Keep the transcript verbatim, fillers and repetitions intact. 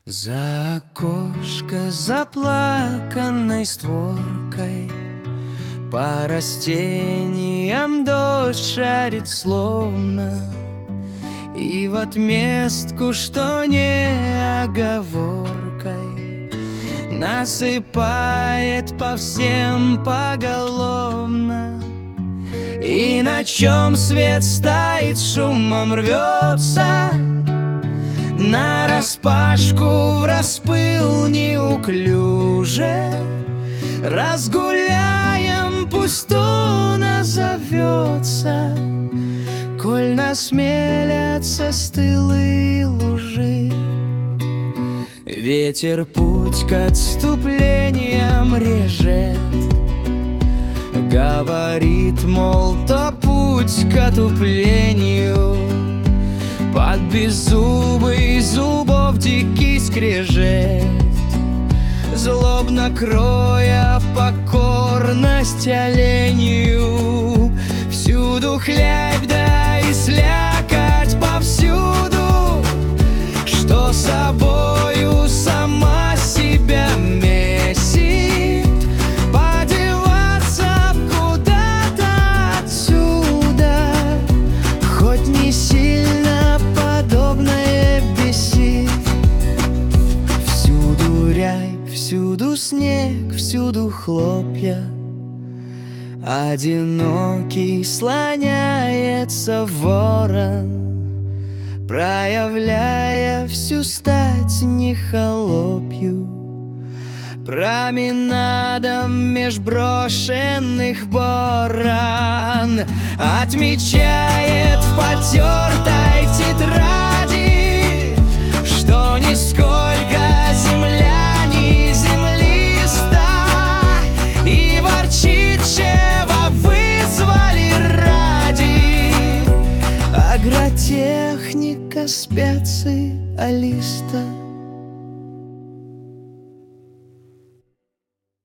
За окошко заплаканной створкой по растениям дождь шарит словно, и в отместку, что не оговоркой, насыпает по всем поголовно. И на чем свет стоит, шумом рвется нараспашку, враспыл неуклюже. Разгуляем, пусть он назовется, коль насмелятся стылые лужи. Ветер путь к отступлениям режет, говорит, мол, то путь к отуплению. Под беззубый зубов дикий скрежет, злобно кроя покорность оленью. Всюду хлябь, да и слякоть повсюду, что собою сама себя месит. Подеваться куда-то отсюда, хоть не сильно подобное бесит. Всюду рябь, всюду снег, всюду хлопья, одинокий слоняется ворон, проявляя всю стать не холопью. Променадом меж брошенных боран отмечает в потертой тетради, что нисколько земля не землиста, и ворчит, чего вызвали ради. Агротехника, специалиста.